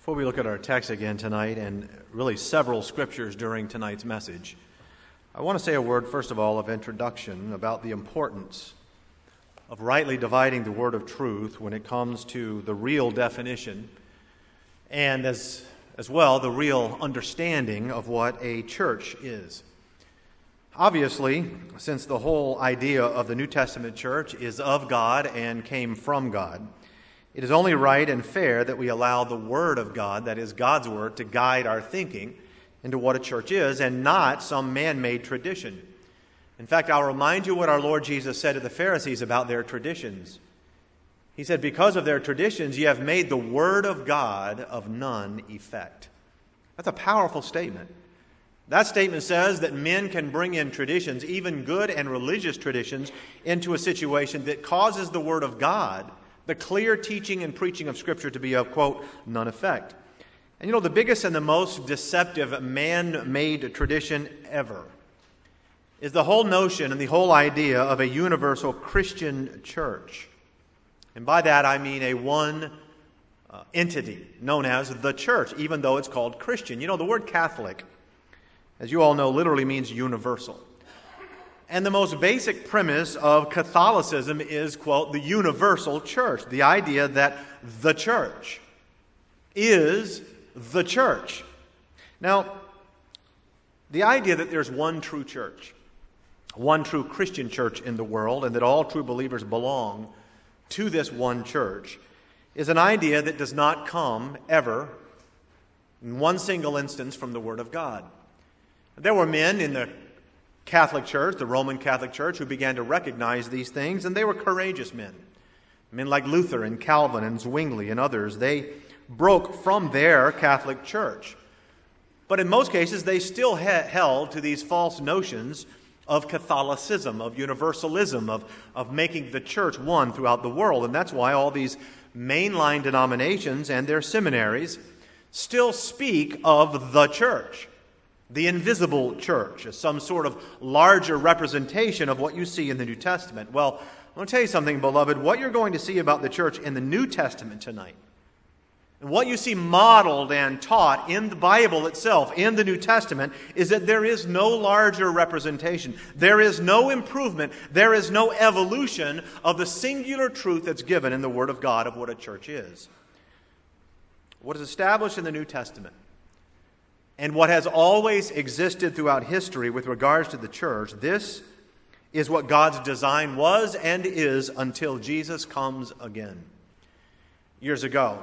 Before we look at our text again tonight, and really several scriptures during tonight's message, I want to say a word, first of all, of introduction about the importance of rightly dividing the word of truth when it comes to the real definition and as well the real understanding of what a church is. Obviously, since the whole idea of the New Testament church is of God and came from God, it is only right and fair that we allow the Word of God, that is God's Word, to guide our thinking into what a church is and not some man-made tradition. In fact, I'll remind you what our Lord Jesus said to the Pharisees about their traditions. He said, because of their traditions, ye have made the Word of God of none effect. That's a powerful statement. That statement says that men can bring in traditions, even good and religious traditions, into a situation that causes the Word of God, the clear teaching and preaching of Scripture, to be of, quote, none effect. And the biggest and the most deceptive man-made tradition ever is the whole notion and the whole idea of a universal Christian church. And by that I mean a one entity known as the church, even though it's called Christian. The word Catholic, as you all know, literally means universal. And the most basic premise of Catholicism is, quote, the universal church. The idea that the church is the church. Now, the idea that there's one true church, one true Christian church in the world, and that all true believers belong to this one church, is an idea that does not come ever, in one single instance, from the Word of God. There were men in the Catholic Church, the Roman Catholic Church, who began to recognize these things, and they were courageous men. Men like Luther and Calvin and Zwingli and others, they broke from their Catholic Church. But in most cases, they still held to these false notions of Catholicism, of universalism, of making the church one throughout the world. And that's why all these mainline denominations and their seminaries still speak of the church, the invisible church, as some sort of larger representation of what you see in the New Testament. Well, I want to tell you something, beloved. What you're going to see about the church in the New Testament tonight, and what you see modeled and taught in the Bible itself, in the New Testament, is that there is no larger representation. There is no improvement. There is no evolution of the singular truth that's given in the Word of God of what a church is. What is established in the New Testament, and what has always existed throughout history with regards to the church, this is what God's design was and is until Jesus comes again. Years ago,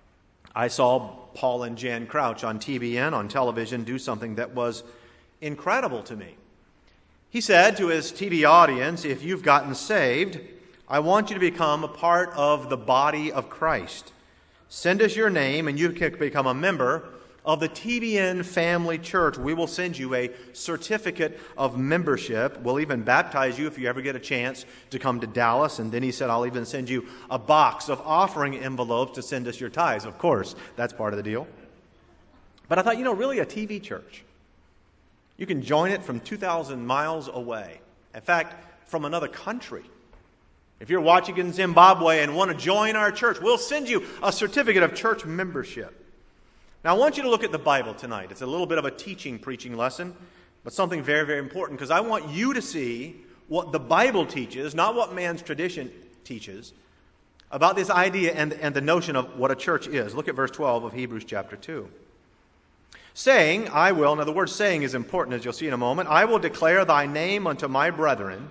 I saw Paul and Jan Crouch on TBN, on television, do something that was incredible to me. He said to his TV audience, if you've gotten saved, I want you to become a part of the body of Christ. Send us your name and you can become a member of the TBN Family Church. We will send you a certificate of membership. We'll even baptize you if you ever get a chance to come to Dallas. And then he said, I'll even send you a box of offering envelopes to send us your tithes. Of course, that's part of the deal. But I thought, really a TV church. You can join it from 2,000 miles away. In fact, from another country. If you're watching in Zimbabwe and want to join our church, we'll send you a certificate of church membership. Now, I want you to look at the Bible tonight. It's a little bit of a preaching lesson, but something very, very important, because I want you to see what the Bible teaches, not what man's tradition teaches, about this idea and the notion of what a church is. Look at verse 12 of Hebrews chapter 2. Saying, I will, now the word saying is important, as you'll see in a moment, I will declare thy name unto my brethren.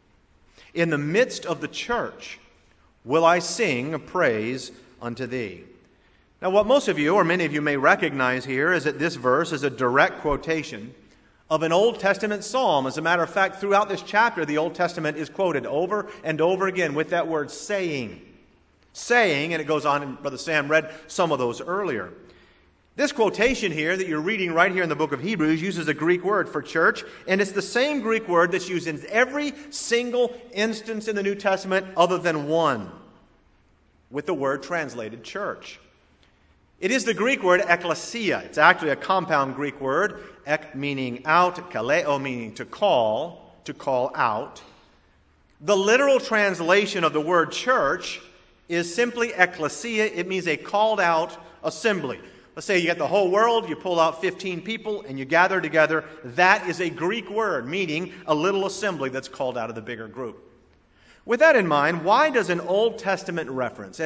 In the midst of the church will I sing praise unto thee. Now, what most of you, or many of you, may recognize here is that this verse is a direct quotation of an Old Testament psalm. As a matter of fact, throughout this chapter, the Old Testament is quoted over and over again with that word saying. Saying, and it goes on, and Brother Sam read some of those earlier. This quotation here that you're reading right here in the book of Hebrews uses a Greek word for church, and it's the same Greek word that's used in every single instance in the New Testament other than one, with the word translated church. It is the Greek word ekklesia. It's actually a compound Greek word, ek meaning out, kaleo meaning to call out. The literal translation of the word church is simply ekklesia. It means a called out assembly. Let's say you got the whole world, you pull out 15 people, and you gather together. That is a Greek word, meaning a little assembly that's called out of the bigger group. With that in mind, why does an Old Testament reference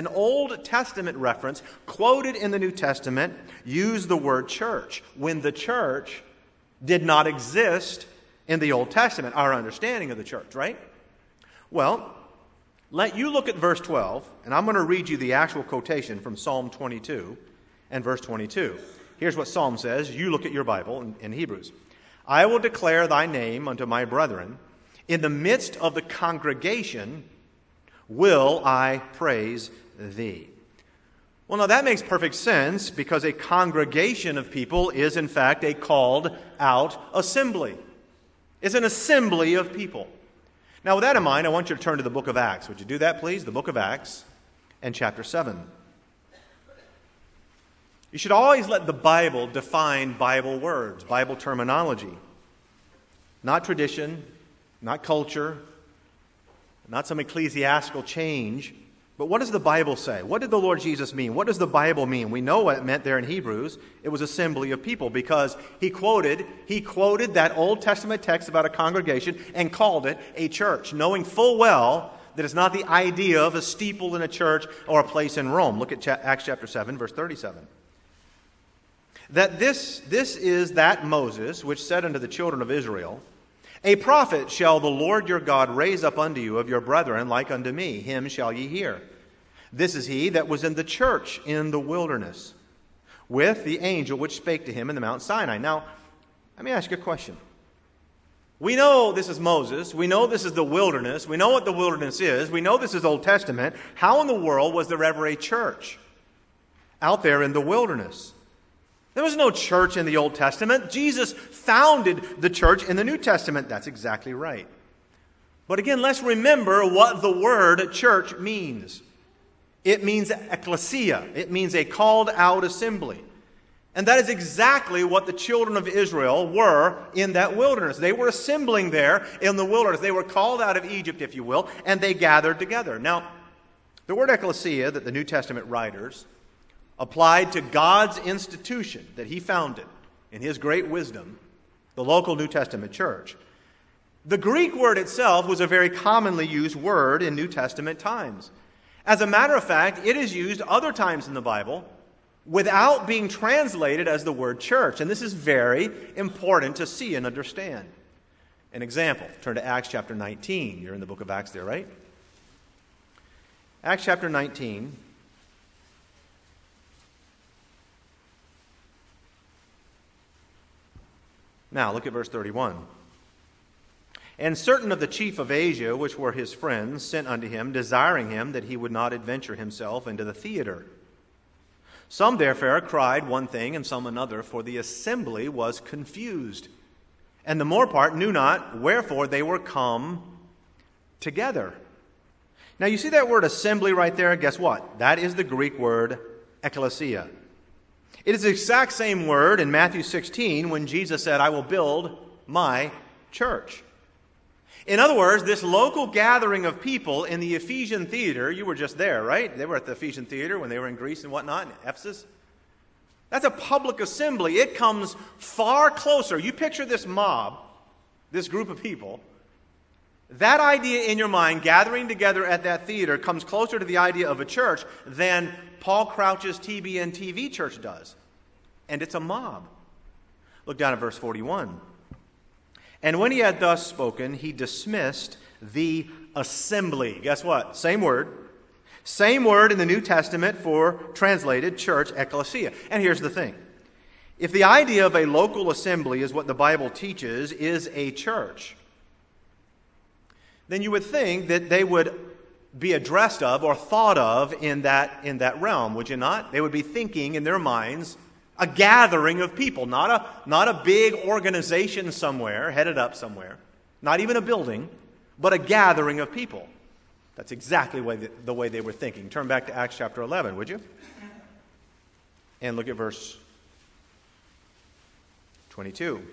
quoted in the New Testament use the word church when the church did not exist in the Old Testament, our understanding of the church, right? Well, let you look at verse 12, and I'm going to read you the actual quotation from Psalm 22 and verse 22. Here's what Psalm says. You look at your Bible in Hebrews. I will declare thy name unto my brethren. In the midst of the congregation will I praise thee. Well, now that makes perfect sense because a congregation of people is in fact a called out assembly. It's an assembly of people. Now with that in mind, I want you to turn to the book of Acts. Would you do that, please? The book of Acts and chapter 7. You should always let the Bible define Bible words, Bible terminology. Not tradition, not culture, not some ecclesiastical change. But what does the Bible say? What did the Lord Jesus mean? What does the Bible mean? We know what it meant there in Hebrews. It was assembly of people because he quoted that Old Testament text about a congregation and called it a church, knowing full well that it's not the idea of a steeple in a church or a place in Rome. Look at Acts chapter 7, verse 37. That this is that Moses which said unto the children of Israel, a prophet shall the Lord your God raise up unto you of your brethren like unto me. Him shall ye hear. This is he that was in the church in the wilderness with the angel which spake to him in the Mount Sinai. Now, let me ask you a question. We know this is Moses. We know this is the wilderness. We know what the wilderness is. We know this is Old Testament. How in the world was there ever a church out there in the wilderness? There was no church in the Old Testament. Jesus founded the church in the New Testament. That's exactly right. But again, let's remember what the word church means. It means ecclesia. It means a called out assembly. And that is exactly what the children of Israel were in that wilderness. They were assembling there in the wilderness. They were called out of Egypt, if you will, and they gathered together. Now, the word ecclesia that the New Testament writers applied to God's institution that he founded in his great wisdom, the local New Testament church. The Greek word itself was a very commonly used word in New Testament times. As a matter of fact, it is used other times in the Bible without being translated as the word church. And this is very important to see and understand. An example, turn to Acts chapter 19. You're in the book of Acts there, right? Acts chapter 19. Now, look at verse 31. And certain of the chief of Asia, which were his friends, sent unto him, desiring him that he would not adventure himself into the theater. Some therefore cried one thing, and some another, for the assembly was confused. And the more part knew not wherefore they were come together. Now, you see that word assembly right there? Guess what? That is the Greek word ecclesia. It is the exact same word in Matthew 16 when Jesus said, I will build my church. In other words, this local gathering of people in the Ephesian theater, you were just there, right? They were at the Ephesian theater when they were in Greece and whatnot, in Ephesus. That's a public assembly. It comes far closer. You picture this mob, this group of people. That idea in your mind, gathering together at that theater, comes closer to the idea of a church than Paul Crouch's TBN TV church does. And it's a mob. Look down at verse 41. And when he had thus spoken, he dismissed the assembly. Guess what? Same word. Same word in the New Testament for translated church, ecclesia. And here's the thing. If the idea of a local assembly is what the Bible teaches is a church, then you would think that they would be addressed of or thought of in that realm, would you not? They would be thinking in their minds a gathering of people, not a big organization somewhere, headed up somewhere, not even a building, but a gathering of people. That's exactly the way they were thinking. Turn back to Acts chapter 11, would you? And look at verse 22.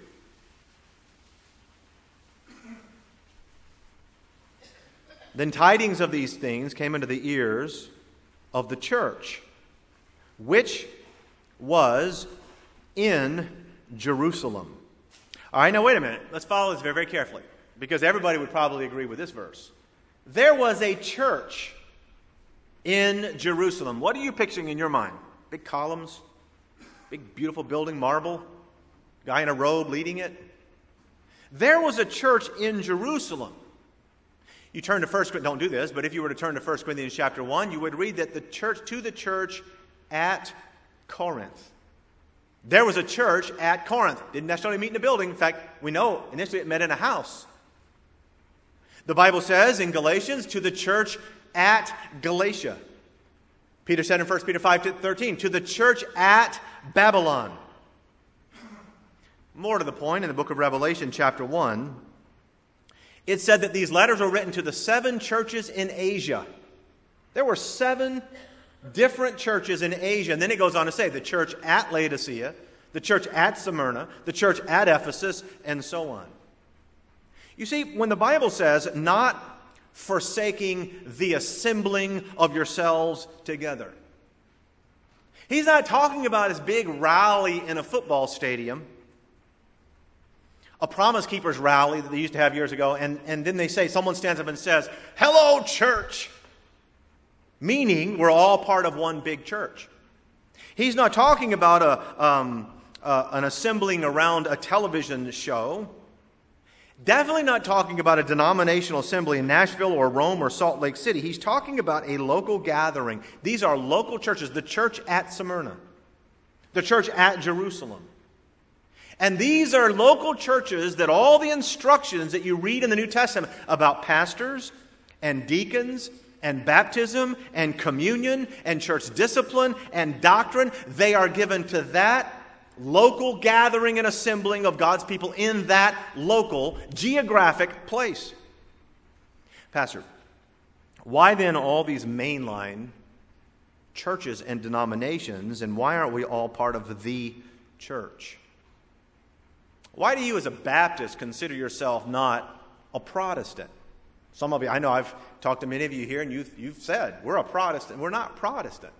Then tidings of these things came into the ears of the church, which was in Jerusalem. All right, now wait a minute. Let's follow this very, very carefully, because everybody would probably agree with this verse. There was a church in Jerusalem. What are you picturing in your mind? Big columns, big beautiful building, marble, guy in a robe leading it. There was a church in Jerusalem. You turn to 1 Corinthians, don't do this, but if you were to turn to 1 Corinthians chapter 1, you would read that the church at Corinth. There was a church at Corinth. Didn't necessarily meet in a building. In fact, we know initially it met in a house. The Bible says in Galatians, to the church at Galatia. Peter said in 1 Peter 5:13, to the church at Babylon. More to the point, in the book of Revelation, chapter 1, it said that these letters were written to the 7 churches in Asia. There were 7 different churches in Asia. And then it goes on to say the church at Laodicea, the church at Smyrna, the church at Ephesus, and so on. You see, when the Bible says not forsaking the assembling of yourselves together, he's not talking about his big rally in a football stadium, a Promise Keepers rally that they used to have years ago, and then they say, someone stands up and says, "Hello, church," meaning we're all part of one big church. He's not talking about an assembling around a television show. Definitely not talking about a denominational assembly in Nashville or Rome or Salt Lake City. He's talking about a local gathering. These are local churches. The church at Smyrna, the church at Jerusalem. And these are local churches that all the instructions that you read in the New Testament about pastors and deacons and baptism and communion and church discipline and doctrine, they are given to that local gathering and assembling of God's people in that local geographic place. Pastor, why then all these mainline churches and denominations, and why aren't we all part of the church? Why do you as a Baptist consider yourself not a Protestant? Some of you, I know I've talked to many of you here, and you've said, we're a Protestant. We're not Protestant.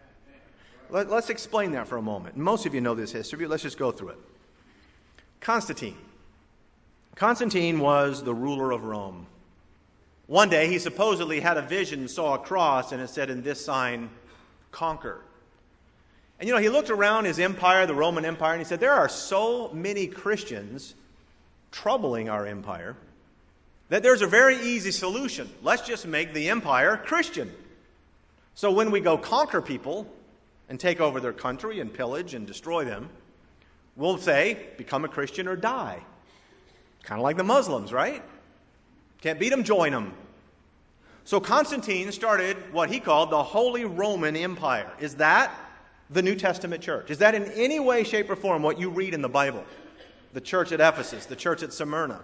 Let's explain that for a moment. Most of you know this history, but let's just go through it. Constantine. Constantine was the ruler of Rome. One day he supposedly had a vision, saw a cross, and it said, in this sign, conquer. And he looked around his empire, the Roman Empire, and he said, there are so many Christians troubling our empire that there's a very easy solution. Let's just make the empire Christian. So when we go conquer people and take over their country and pillage and destroy them, we'll say, become a Christian or die. Kind of like the Muslims, right? Can't beat them, join them. So Constantine started what he called the Holy Roman Empire. Is that the New Testament church? Is that in any way, shape, or form what you read in the Bible? The church at Ephesus, the church at Smyrna.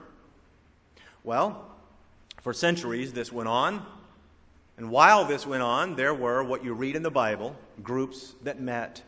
Well, for centuries this went on. And while this went on, there were what you read in the Bible, groups that met.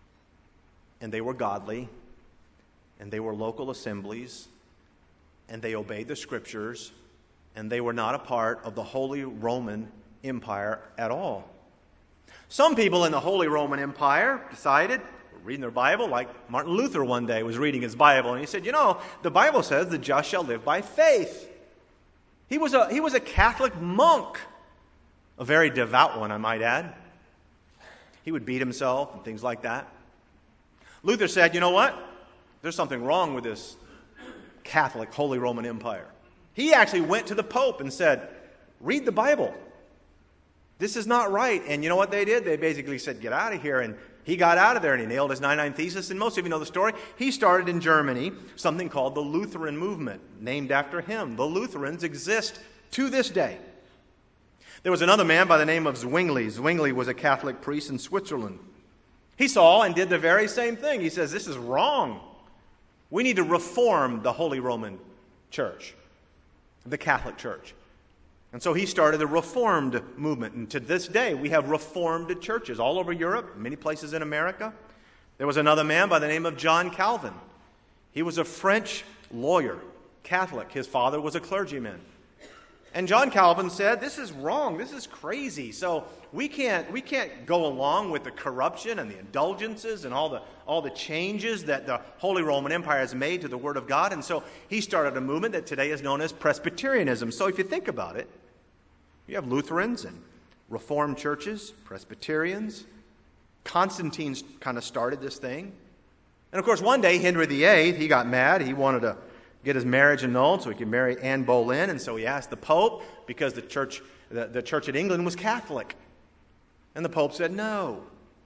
And they were godly. And they were local assemblies. And they obeyed the Scriptures. And they were not a part of the Holy Roman Empire at all. Some people in the Holy Roman Empire decided, reading their Bible, like Martin Luther one day was reading his Bible, and he said, the Bible says the just shall live by faith. He was a Catholic monk, a very devout one, I might add. He would beat himself and things like that. Luther said, you know what? There's something wrong with this Catholic Holy Roman Empire. He actually went to the Pope and said, read the Bible. This is not right. And you know what they did? They basically said, get out of here. And he got out of there and he nailed his 99 Thesis. And most of you know the story. He started in Germany something called the Lutheran movement, named after him. The Lutherans exist to this day. There was another man by the name of Zwingli. Zwingli was a Catholic priest in Switzerland. He saw and did the very same thing. He says, this is wrong. We need to reform the Holy Roman Church, the Catholic Church. And so he started the Reformed movement. And to this day, we have Reformed churches all over Europe, many places in America. There was another man by the name of John Calvin. He was a French lawyer, Catholic. His father was a clergyman. And John Calvin said, this is wrong, this is crazy. So we can't go along with the corruption and the indulgences and all the changes that the Holy Roman Empire has made to the Word of God. And so he started a movement that today is known as Presbyterianism. So if you think about it, you have Lutherans and Reformed churches, Presbyterians. Constantine kind of started this thing. And of course, one day, Henry VIII, he got mad. He wanted to get his marriage annulled so he could marry Anne Boleyn. And so he asked the Pope, because the church in England was Catholic. And the Pope said no.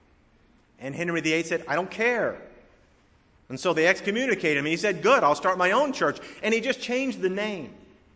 And Henry VIII said, I don't care. And so they excommunicated him. And he said, good, I'll start my own church. And he just changed the name.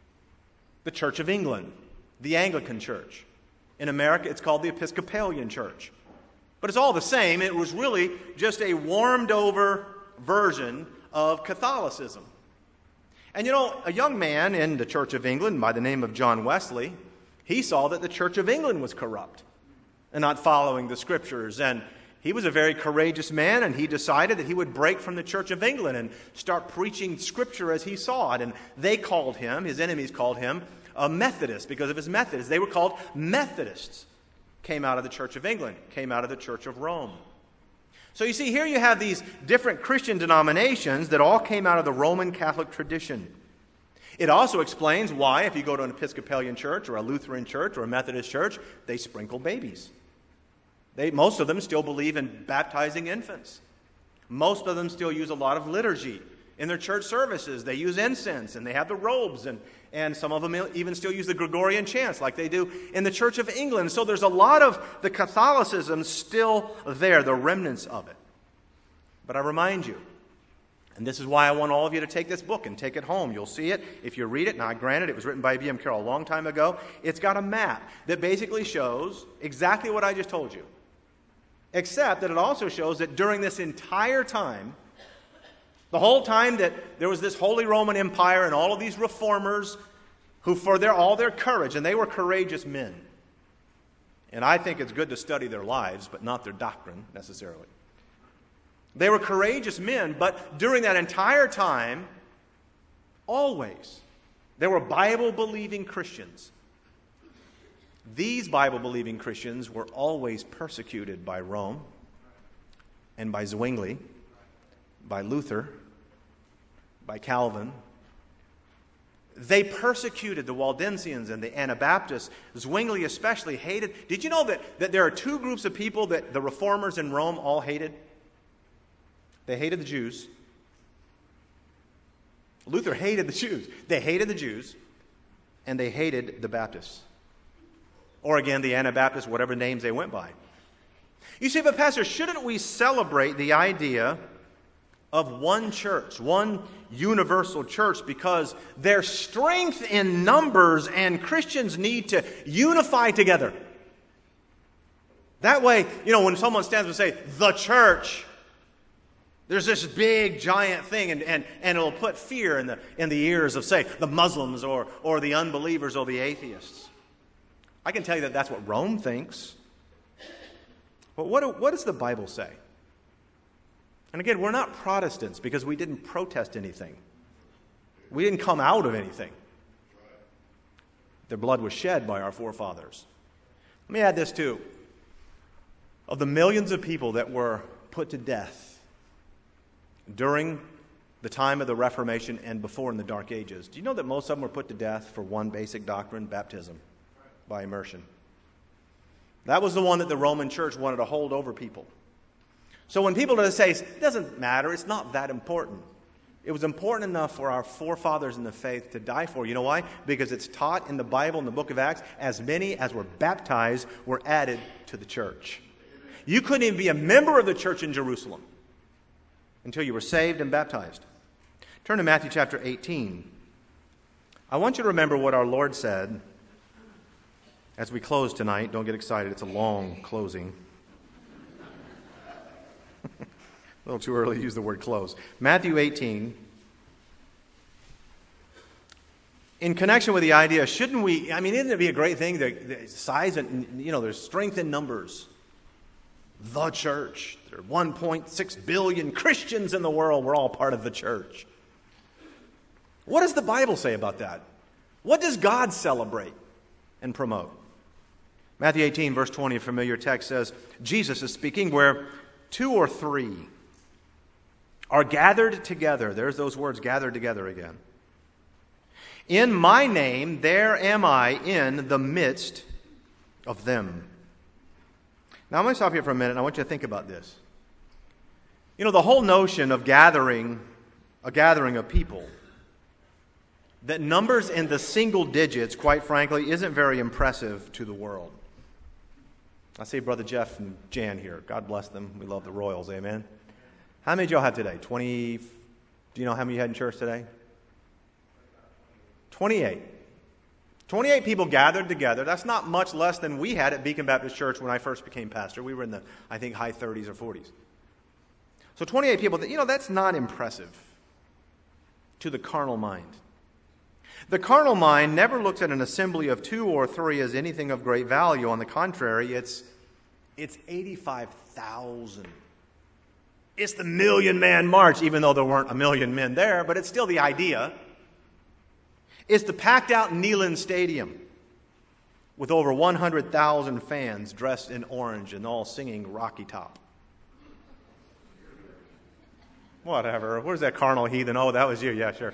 The Church of England, the Anglican Church. In America, it's called the Episcopalian Church. But it's all the same. It was really just a warmed-over version of Catholicism. And you know, a young man in the Church of England by the name of John Wesley, he saw that the Church of England was corrupt and not following the Scriptures. And he was a very courageous man, and he decided that he would break from the Church of England and start preaching Scripture as he saw it. And they called him, his enemies called him, a Methodist because of his methods. They were called Methodists. Came out of the Church of England, came out of the Church of Rome. So you see, here you have these different Christian denominations that all came out of the Roman Catholic tradition. It also explains why, if you go to an Episcopalian church or a Lutheran church or a Methodist church, they sprinkle babies. Most of them still believe in baptizing infants. Most of them still use a lot of liturgy in their church services. They use incense, and they have the robes, and some of them even still use the Gregorian chants like they do in the Church of England. So there's a lot of the Catholicism still there, the remnants of it. But I remind you, and this is why I want all of you to take this book and take it home. You'll see it if you read it. Now, granted, it was written by B.M. Carroll a long time ago. It's got a map that basically shows exactly what I just told you, except that it also shows that during this entire time, the whole time that there was this Holy Roman Empire and all of these reformers who, for all their courage, and they were courageous men. And I think it's good to study their lives, but not their doctrine necessarily. They were courageous men, but during that entire time, always, there were Bible-believing Christians. These Bible-believing Christians were always persecuted by Rome and by Zwingli, by Luther, by Calvin. They persecuted the Waldensians and the Anabaptists. Zwingli especially hated. Did you know that there are two groups of people that the reformers in Rome all hated? They hated the Jews. Luther hated the Jews. They hated the Jews, and they hated the Baptists. Or again, the Anabaptists, whatever names they went by. You see, but Pastor, shouldn't we celebrate the idea of one church, one universal church, because there's strength in numbers and Christians need to unify together? That way, you know, when someone stands and say, the church, there's this big, giant thing, and it'll put fear in the ears of, say, the Muslims or the unbelievers or the atheists. I can tell you that that's what Rome thinks. But what does the Bible say? And again, we're not Protestants because we didn't protest anything. We didn't come out of anything. Their blood was shed by our forefathers. Let me add this too. Of the millions of people that were put to death during the time of the Reformation and before in the Dark Ages, do you know that most of them were put to death for one basic doctrine, baptism by immersion? That was the one that the Roman Church wanted to hold over people. So when people say, it doesn't matter, it's not that important, it was important enough for our forefathers in the faith to die for. You know why? Because it's taught in the Bible, in the book of Acts, as many as were baptized were added to the church. You couldn't even be a member of the church in Jerusalem until you were saved and baptized. Turn to Matthew chapter 18. I want you to remember what our Lord said as we close tonight. Don't get excited, it's a long closing. A little too early to use the word close. Matthew 18. In connection with the idea, shouldn't we, isn't it be a great thing, the size and, there's strength in numbers. The church. There are 1.6 billion Christians in the world. We're all part of the church. What does the Bible say about that? What does God celebrate and promote? Matthew 18, verse 20, a familiar text says, Jesus is speaking, where 2 or 3 are gathered together. There's those words, gathered together again. In my name, there am I in the midst of them. Now, I'm going to stop here for a minute, and I want you to think about this. You know, the whole notion of a gathering of people that numbers in the single digits, quite frankly, isn't very impressive to the world. I see Brother Jeff and Jan here. God bless them. We love the Royals, amen? How many did y'all have today? 20? Do you know how many you had in church today? 28. 28 people gathered together. That's not much less than we had at Beacon Baptist Church when I first became pastor. We were in the, I think, high 30s or 40s. So 28 people, that's not impressive to the carnal mind. The carnal mind never looks at an assembly of 2 or 3 as anything of great value. On the contrary, it's 85,000. It's the million-man march, even though there weren't a million men there, but it's still the idea. It's the packed-out Neyland Stadium with over 100,000 fans dressed in orange and all singing Rocky Top. Whatever. Where's that carnal heathen? Oh, that was you. Yeah, sure.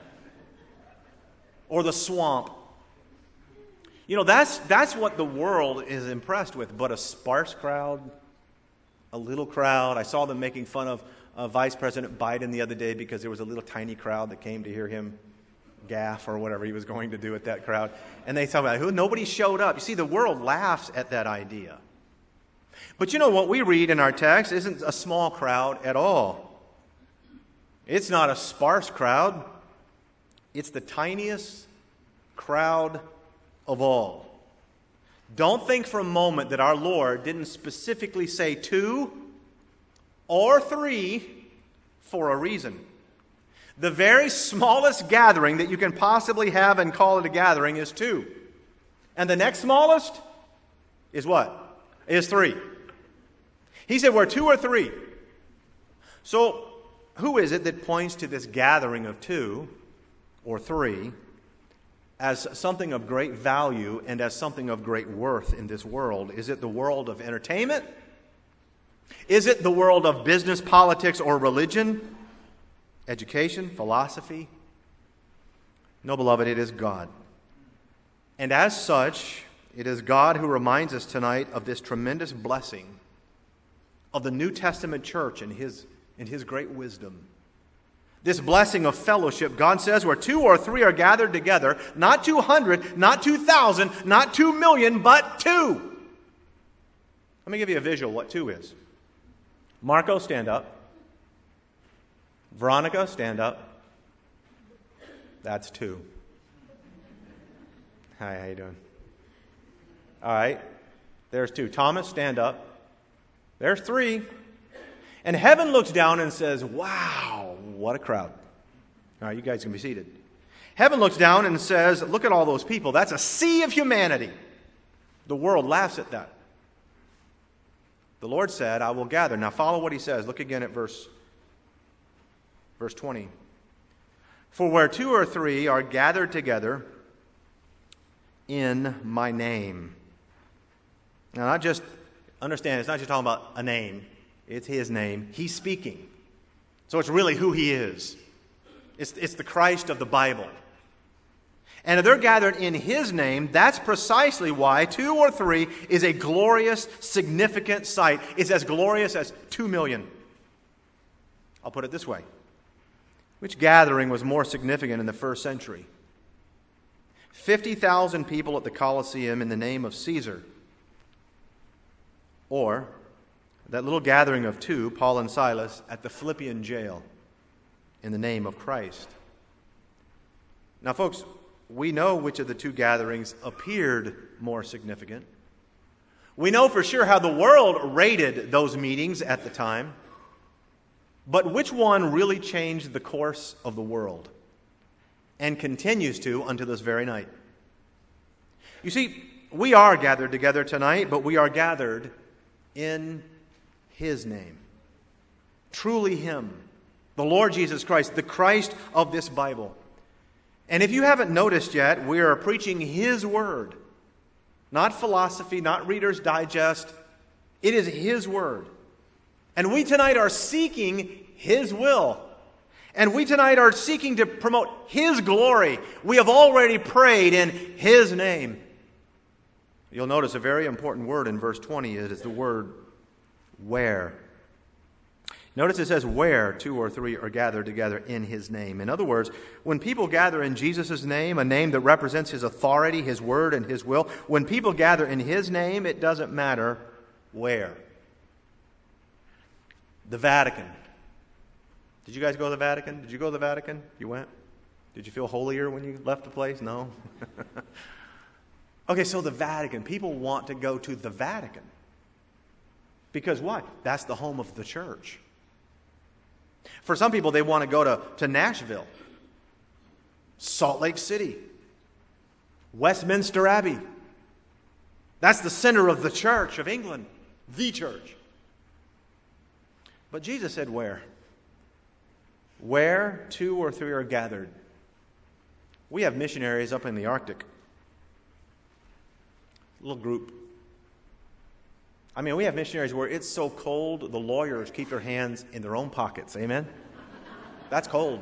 Or the swamp. You know, that's what the world is impressed with, but a sparse crowd, a little crowd. I saw them making fun of Vice President Biden the other day because there was a little tiny crowd that came to hear him gaff or whatever he was going to do at that crowd. And they talk about who nobody showed up. You see, the world laughs at that idea. But you know what we read in our text isn't a small crowd at all. It's not a sparse crowd. It's the tiniest crowd of all. Don't think for a moment that our Lord didn't specifically say 2 or 3 for a reason. The very smallest gathering that you can possibly have and call it a gathering is 2. And the next smallest is what? Is 3. He said we're 2 or 3. So who is it that points to this gathering of 2 or 3 as something of great value and as something of great worth in this world? Is it the world of entertainment? Is it the world of business, politics, or religion? Education, philosophy? No, beloved, it is God. And as such, it is God who reminds us tonight of this tremendous blessing of the New Testament church and His great wisdom. This blessing of fellowship, God says, where 2 or 3 are gathered together, not 200, not 2,000, not 2 million, but 2. Let me give you a visual what 2 is. Marco, stand up. Veronica, stand up. That's 2. Hi, how you doing? All right. There's 2. Thomas, stand up. There's 3. And heaven looks down and says, wow, what a crowd. All right, you guys can be seated. Heaven looks down and says, look at all those people. That's a sea of humanity. The world laughs at that. The Lord said, I will gather. Now follow what He says. Look again at verse 20. For where 2 or 3 are gathered together in my name. Now, not just, understand, it's not just talking about a name. It's His name. He's speaking. So it's really who He is. It's the Christ of the Bible. And if they're gathered in His name, that's precisely why 2 or 3 is a glorious, significant sight. It's as glorious as 2 million. I'll put it this way. Which gathering was more significant in the first century? 50,000 people at the Colosseum in the name of Caesar, or that little gathering of 2, Paul and Silas, at the Philippian jail in the name of Christ? Now, folks, we know which of the 2 gatherings appeared more significant. We know for sure how the world rated those meetings at the time. But which one really changed the course of the world and continues to until this very night? You see, we are gathered together tonight, but we are gathered in His name. Truly Him, the Lord Jesus Christ, the Christ of this Bible. And if you haven't noticed yet, we are preaching His Word. Not philosophy, not Reader's Digest. It is His Word. And we tonight are seeking His will. And we tonight are seeking to promote His glory. We have already prayed in His name. You'll notice a very important word in verse 20 is the word where. Notice it says where 2 or 3 are gathered together in His name. In other words, when people gather in Jesus' name, a name that represents His authority, His word, and His will, when people gather in His name, it doesn't matter where. The Vatican. Did you guys go to the Vatican? Did you go to the Vatican? You went? Did you feel holier when you left the place? No? Okay, so the Vatican. People want to go to the Vatican. Because why? That's the home of the church. For some people, they want to go to Nashville, Salt Lake City, Westminster Abbey. That's the center of the church of England, the church. But Jesus said where? Where 2 or 3 are gathered. We have missionaries up in the Arctic. Little group. I mean, we have missionaries where it's so cold, the lawyers keep their hands in their own pockets. Amen? That's cold.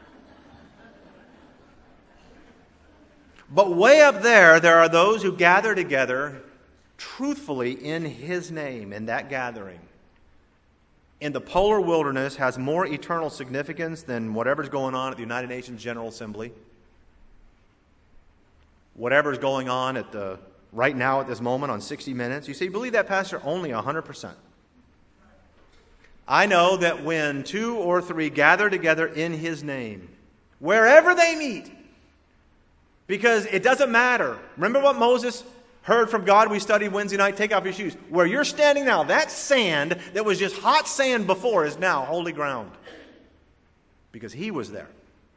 But way up there are those who gather together truthfully in His name, in that gathering. In the polar wilderness has more eternal significance than whatever's going on at the United Nations General Assembly. Whatever's going on at right now at this moment on 60 Minutes. You say, you believe that, Pastor? Only 100%. I know that when 2 or 3 gather together in His name, wherever they meet, because it doesn't matter. Remember what Moses heard from God? We studied Wednesday night, take off your shoes. Where you're standing now, that sand that was just hot sand before is now holy ground. Because He was there.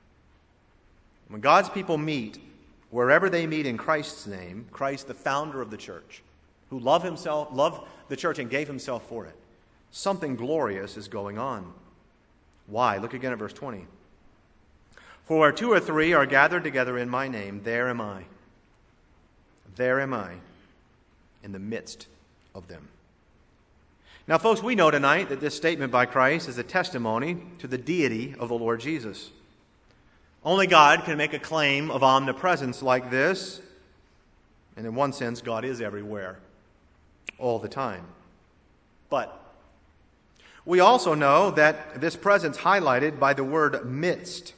When God's people meet, wherever they meet in Christ's name, Christ, the founder of the church, who loved the church and gave Himself for it, something glorious is going on. Why? Look again at verse 20. For where 2 or 3 are gathered together in my name, there am I. There am I in the midst of them. Now, folks, we know tonight that this statement by Christ is a testimony to the deity of the Lord Jesus. Only God can make a claim of omnipresence like this. And in one sense, God is everywhere, all the time. But we also know that this presence, highlighted by the word midst,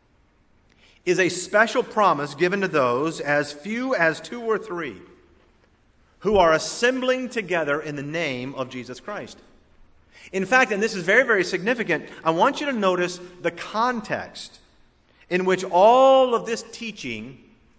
is a special promise given to those, as few as 2 or 3, who are assembling together in the name of Jesus Christ. In fact, and this is very, very significant, I want you to notice the context in which all of this teaching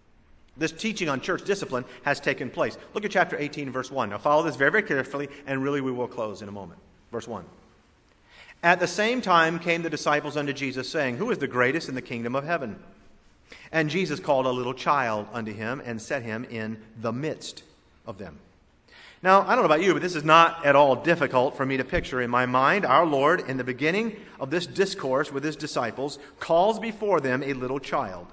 on church discipline has taken place. Look at chapter 18, verse 1. Now follow this very, very carefully, and really we will close in a moment. Verse 1. At the same time came the disciples unto Jesus, saying, Who is the greatest in the kingdom of heaven? And Jesus called a little child unto Him, and set him in the midst of them. Now, I don't know about you, but this is not at all difficult for me to picture in my mind. Our Lord, in the beginning of this discourse with His disciples, calls before them a little child.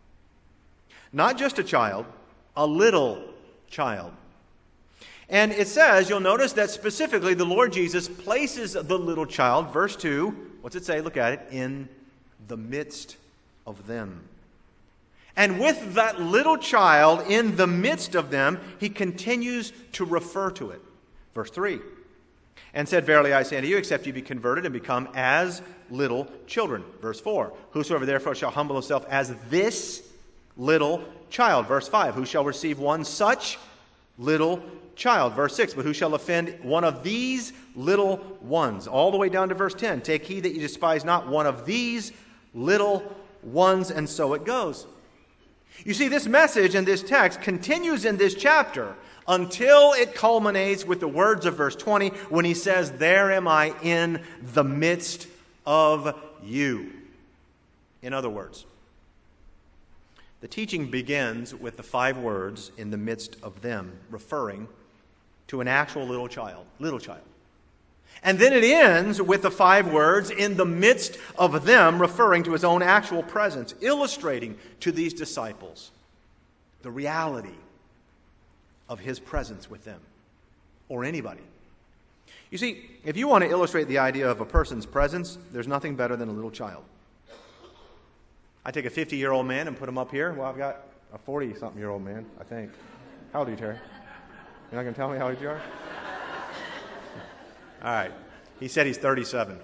Not just a child, a little child. And it says, you'll notice that specifically the Lord Jesus places the little child, verse 2, what's it say? Look at it, in the midst of them. And with that little child in the midst of them, He continues to refer to it. Verse 3. And said, Verily I say unto you, except ye be converted and become as little children. Verse 4. Whosoever therefore shall humble himself as this little child. Verse 5. Who shall receive one such little child? Verse 6. But who shall offend one of these little ones? All the way down to verse 10. Take heed that ye despise not one of these little ones. And so it goes. You see, this message and this text continues in this chapter until it culminates with the words of verse 20 when He says, There am I in the midst of you. In other words, the teaching begins with the 5 words, in the midst of them, referring to an actual little child. Little child. And then it ends with the 5 words, in the midst of them, referring to his own actual presence, illustrating to these disciples the reality of his presence with them, or anybody. You see, if you want to illustrate the idea of a person's presence, there's nothing better than a little child. I take a 50-year-old man and put him up here. Well, I've got a 40-something-year-old man, I think. How old are you, Terry? You're not going to tell me how old you are? All right. He said he's 37.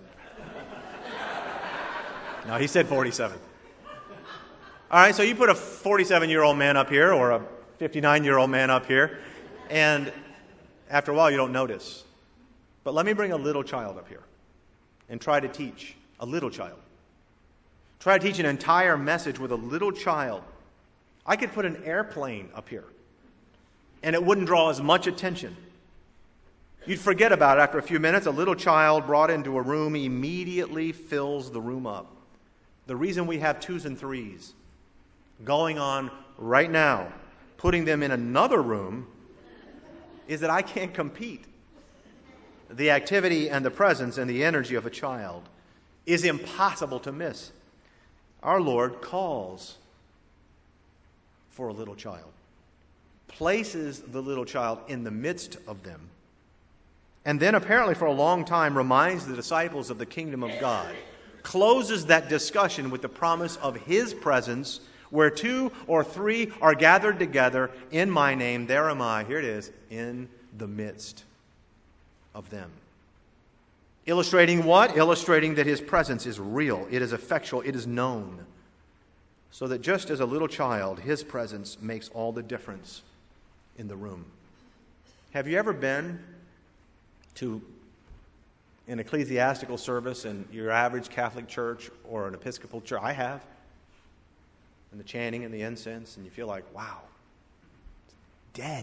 No, he said 47. All right, so you put a 47-year-old man up here or a 59-year-old man up here, and after a while you don't notice. But let me bring a little child up here and try to teach a little child. Try to teach an entire message with a little child. I could put an airplane up here, and it wouldn't draw as much attention. You'd forget about it after a few minutes. A little child brought into a room immediately fills the room up. The reason we have 2s and 3s going on right now, putting them in another room, is that I can't compete. The activity and the presence and the energy of a child is impossible to miss. Our Lord calls for a little child, places the little child in the midst of them, and then apparently for a long time reminds the disciples of the kingdom of God, closes that discussion with the promise of his presence, where 2 or 3 are gathered together in my name, there am I, here it is, in the midst of them. Illustrating what? Illustrating that his presence is real, it is effectual, it is known. So that just as a little child, his presence makes all the difference in the room. Have you ever been to an ecclesiastical service in your average Catholic church or an Episcopal church? I have. And the chanting and the incense, and you feel like, wow, it's dead,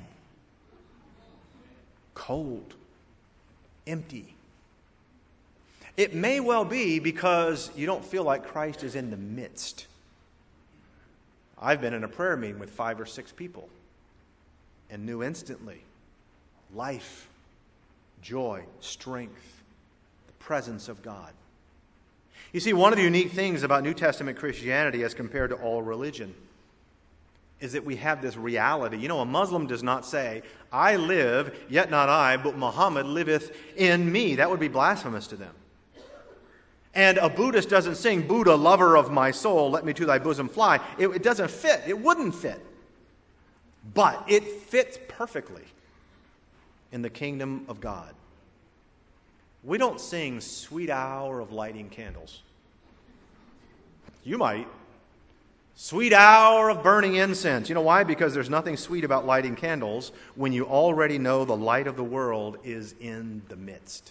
cold, empty. It may well be because you don't feel like Christ is in the midst. I've been in a prayer meeting with 5 or 6 people and knew instantly life, joy, strength, the presence of God. You see, one of the unique things about New Testament Christianity as compared to all religion is that we have this reality. You know, a Muslim does not say, I live, yet not I, but Muhammad liveth in me. That would be blasphemous to them. And a Buddhist doesn't sing, Buddha, lover of my soul, let me to thy bosom fly. It doesn't fit. It wouldn't fit. But it fits perfectly in the kingdom of God. We don't sing Sweet Hour of Lighting Candles. You might. Sweet hour of burning incense. You know why? Because there's nothing sweet about lighting candles when you already know the light of the world is in the midst.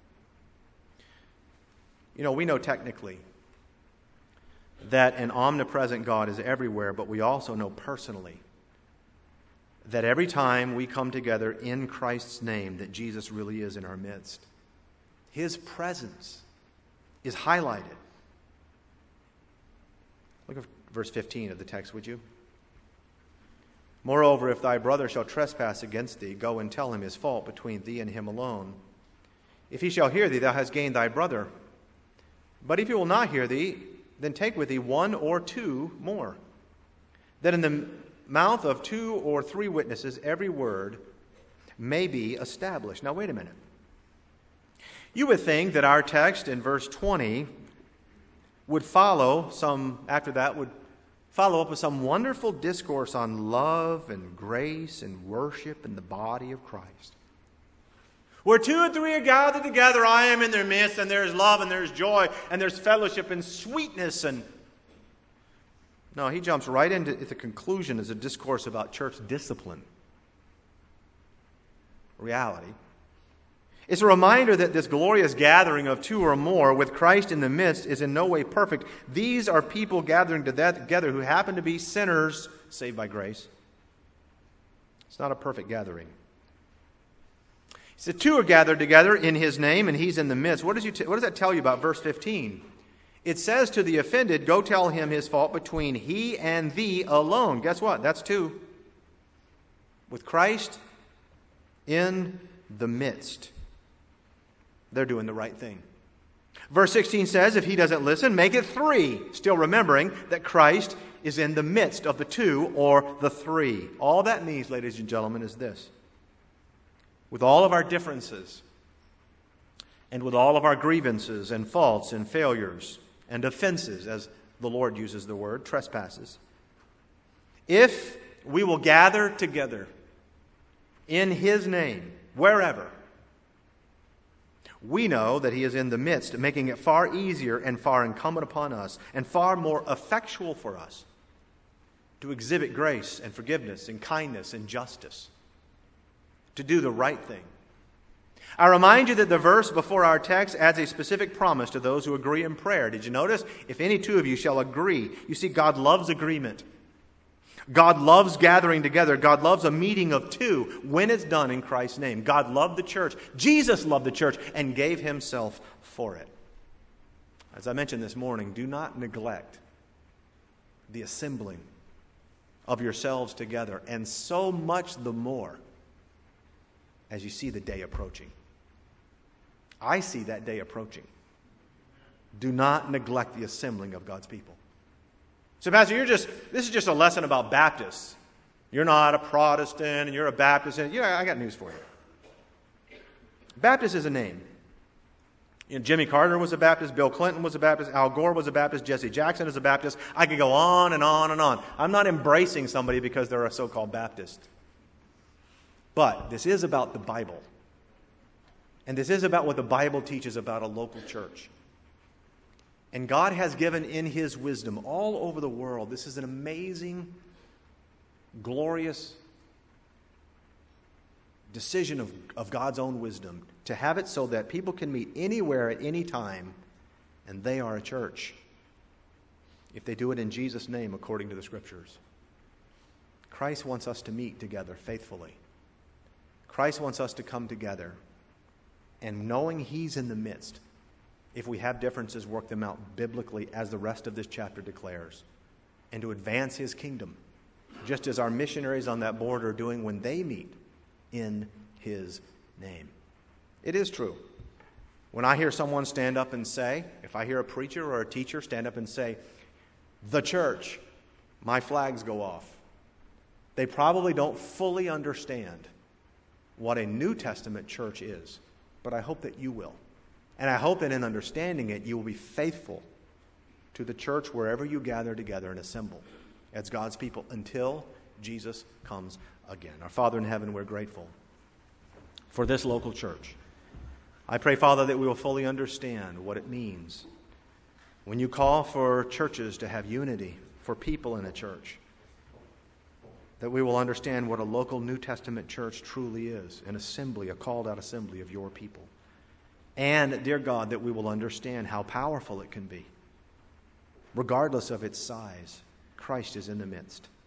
You know, we know technically that an omnipresent God is everywhere, but we also know personally that every time we come together in Christ's name, that Jesus really is in our midst. His presence is highlighted. Look at verse 15 of the text, would you? Moreover, if thy brother shall trespass against thee, go and tell him his fault between thee and him alone. If he shall hear thee, thou hast gained thy brother. But if he will not hear thee, then take with thee 1 or 2 more, that in the mouth of 2 or 3 witnesses every word may be established. Now wait a minute. You would think that our text in verse 20 would follow up with some wonderful discourse on love and grace and worship in the body of Christ. Where 2 or 3 are gathered together, I am in their midst, and there is love, and there is joy, and there's fellowship and sweetness. And no, he jumps right into the conclusion as a discourse about church discipline. Reality. It's a reminder that this glorious gathering of 2 or more with Christ in the midst is in no way perfect. These are people gathering together who happen to be sinners saved by grace. It's not a perfect gathering. He said 2 are gathered together in his name, and he's in the midst. What does that tell you about verse 15? It says to the offended, go tell him his fault between he and thee alone. Guess what? That's 2. With Christ in the midst. they're doing the right thing. Verse 16 says, if he doesn't listen, make it 3, still remembering that Christ is in the midst of the 2 or the 3. All that means, ladies and gentlemen, is this. With all of our differences, and with all of our grievances and faults and failures and offenses, as the Lord uses the word, trespasses, if we will gather together in His name, wherever, we know that He is in the midst, making it far easier and far incumbent upon us and far more effectual for us to exhibit grace and forgiveness and kindness and justice, to do the right thing. I remind you that the verse before our text adds a specific promise to those who agree in prayer. Did you notice? If any 2 of you shall agree. You see, God loves agreement. God loves gathering together. God loves a meeting of 2 when it's done in Christ's name. God loved the church. Jesus loved the church and gave Himself for it. As I mentioned this morning, do not neglect the assembling of yourselves together, and so much the more as you see the day approaching. I see that day approaching. Do not neglect the assembling of God's people. So, Pastor, this is just a lesson about Baptists. You're not a Protestant and you're a Baptist. And, I got news for you. Baptist is a name. Jimmy Carter was a Baptist. Bill Clinton was a Baptist. Al Gore was a Baptist. Jesse Jackson is a Baptist. I could go on and on and on. I'm not embracing somebody because they're a so-called Baptist. But this is about the Bible. And this is about what the Bible teaches about a local church. And God has given in His wisdom all over the world. This is an amazing, glorious decision of God's own wisdom to have it so that people can meet anywhere at any time, and they are a church if they do it in Jesus' name according to the Scriptures. Christ wants us to meet together faithfully. Christ wants us to come together, and knowing He's in the midst, if we have differences, work them out biblically as the rest of this chapter declares, and to advance His kingdom, just as our missionaries on that border are doing when they meet in His name. It is true. When I hear someone stand up and say, if I hear a preacher or a teacher stand up and say, the church, my flags go off. They probably don't fully understand what a New Testament church is, but I hope that you will. And I hope that in understanding it, you will be faithful to the church wherever you gather together and assemble as God's people until Jesus comes again. Our Father in heaven, we're grateful for this local church. I pray, Father, that we will fully understand what it means when you call for churches to have unity, for people in a church, that we will understand what a local New Testament church truly is, an assembly, a called-out assembly of your people. And, dear God, that we will understand how powerful it can be. Regardless of its size, Christ is in the midst.